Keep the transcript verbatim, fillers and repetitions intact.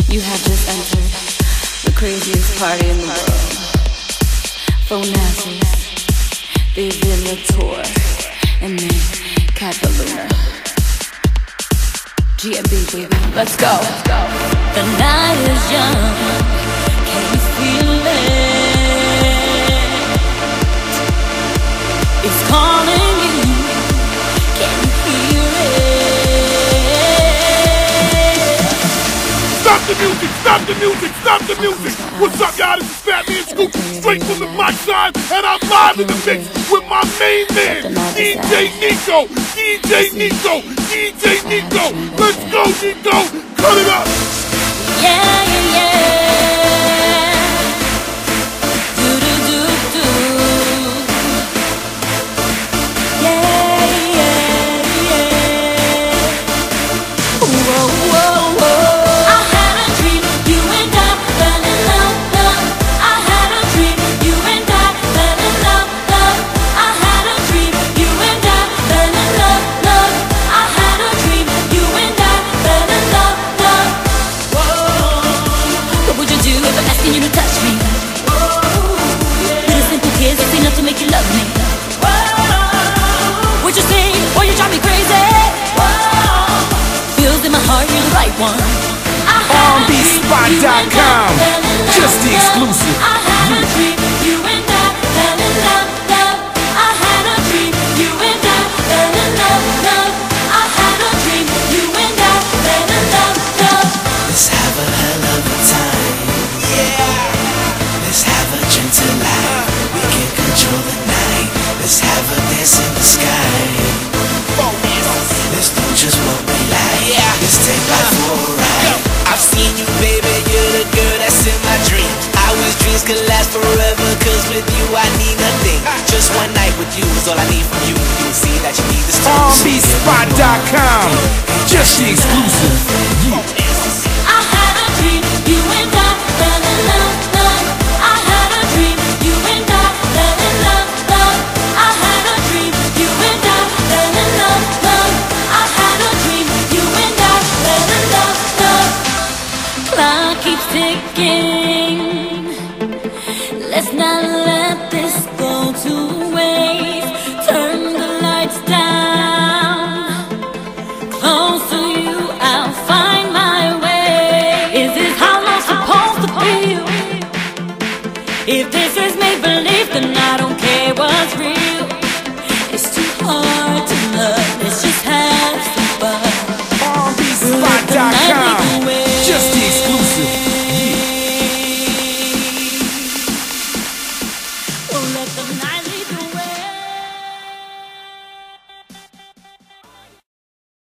You have just entered the craziest party in the world. Phonassis, the Venator, and me, Cataluna. G M B, baby, let's go. The night is young, can you feel it? It's calling you, can you hear it? Stop the music, stop the music, stop the music. What's up, y'all? This is Fat Man Scoop, straight from the mic side, and I'm live in the mix with my main man, D J Nico, D J Nico, D J Nico. Let's go, Nico, cut it up. Yeah, yeah, yeah. Do, do, do, do. Yeah, yeah, yeah. Whoa, whoa, whoa. I had a dream, you and I fell in love, love. I had a dream, you and I fell in love, love. I had a dream, you and I fell in love, love. I had a dream, you and I fell in love, love. What would you do if I'm asking you to touch me? Little simple kiss, that's enough to make you love me. Would you say, or you drive me crazy? Feels in my heart, you're the right one. R and B spot dot com, just the exclusive. I had a dream, you and I fell in love, love. I had a dream, you and I fell in love, love. I had a dream, you and I fell in love, love. Let's have a hell of a time, yeah. Let's have a drink tonight. We can control the night. Let's have a dance in the sky. Let's do just what we like. Let's take life for a ride. I've seen you, baby, you're the girl that's in my dream. I wish dreams could last forever, cause with you I need nothing. Just one night with you is all I need from you. You'll see that you need this R and B spot dot com, just the exclusive. I had a dream, you and I fell in love, love. I had a dream, you and I fell in love, love. I had a dream, you and I fell in love, love. I had a dream, you and I fell in love, love. Clock keeps ticking. Let's not let this go to waste. Turn the lights down. Close to you, I'll find my way. Is this how I'm supposed to feel? If this is make-believe, then I don't care what's real. It's too hard to love, let's just have some fun. R and B spot dot com, just the exclusive. Don't let the night